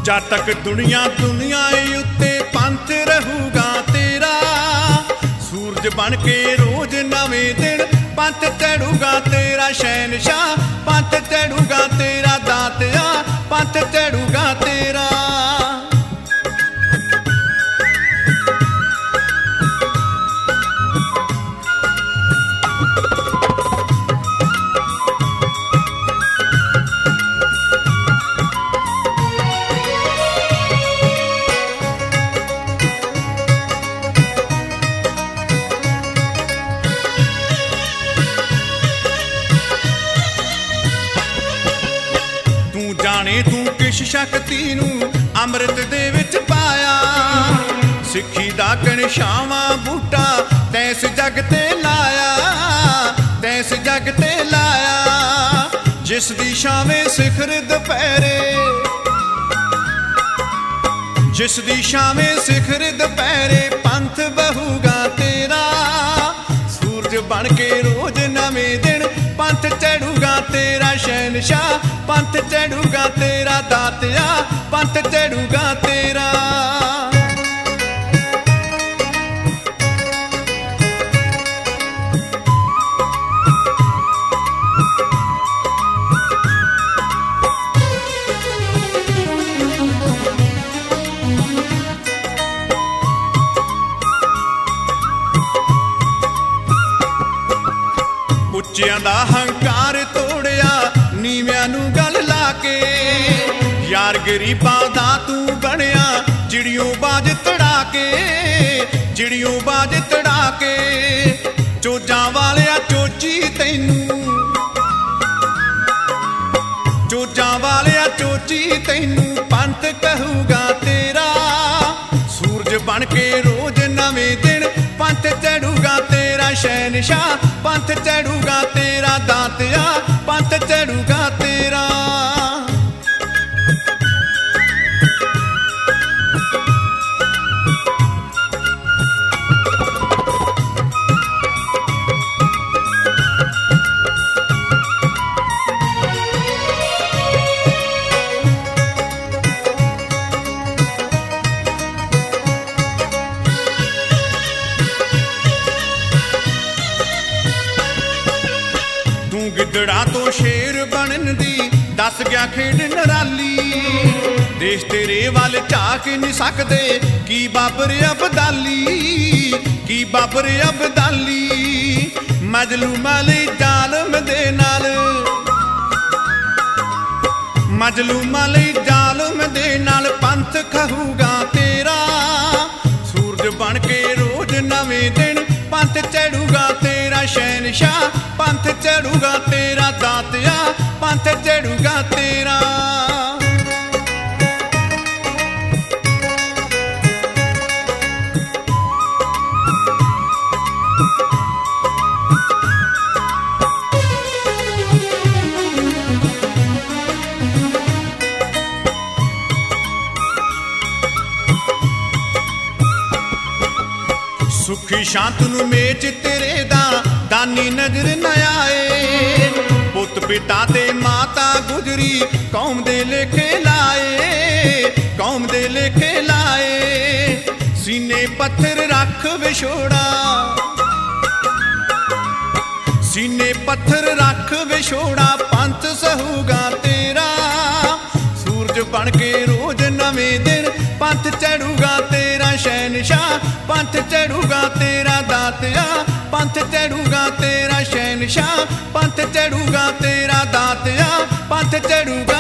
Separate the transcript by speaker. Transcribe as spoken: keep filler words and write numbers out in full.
Speaker 1: जद तक दुनिया दुनिया उत्ते पंथ रहूगा तेरा। सूरज बन के रोज नवे दिन पंथ चढ़ूगा तेरा। शहनशाह पंथ चढ़ूगा तेरा। दातिया पंथ चढ़ूगा तेरा। जाने तू किस शक्ति नू अमृत दे विच पाया। सिक्खी दा कणछावां बूटा तैस जग ते लाया। तैस जग ते लाया जिस दी छावें सिखर दुपहरे। जिस दी छावें सिखर दुपहरे पंथ बहूगा तेरा। सूरज बन के रोज नवे दिन पंथ चढ़ूगा तेरा। शहनशाह पंथ चढ़ूगा तेरा। दातिया पंथ चढ़ूगा तेरा। उच्चियां दा हंकार तोड़िया नीवियां नू गल ला के। यार गरीबां दा तू बनिया चिड़ियों बाज तड़ा के। चिड़ियों बाज तड़ा के चोजां वालिया चोची तैनू। चोजां वालिया चोची तैनू पंथ कहूगा तेरा। सूरज बन के रोज नवे दिन पंथ चढ़ूगा तेरा। शहनशाह पंथ चढ़ूगा तेरा। दातिया पंथ चढ़ूगा तेरा। गिदड़ा तो शेर बनन दी दस गया खेड नराली। देश तेरे वाल झाक नहीं सकते की बाबर अबदाली। की बाबर अबदाली मजलूम अली जालम दे नाल। मजलूम अली जालम दे नाल पंथ कहूगा तेरा। सूरज बन के रोज नवे दिन पंथ चढ़ूगा तेरा। शहनशाह पंथ चढ़ूगा तेरा। दातिया पंथ चढ़ूगा तेरा। सुखी शांतनु मेच तेरे दा दानी नजर न आए। पुत पिता ते माता गुजरी कौम दे लेखे लाए। कौम दे लेखे लाए सीने पत्थर रख विछोड़ा। सीने पत्थर रख विछोड़ा पंथ सहूगा तेरा। सूरज बन के रोज नवे दिन पंथ चढ़ूगा तेरा। शहनशाह पंथ चढ़ूगा तेरा। दातिया पंथ चढ़ूगा तेरा। शहनशाह पंथ चढ़ूगा तेरा। दातिया पंथ चढ़ूगा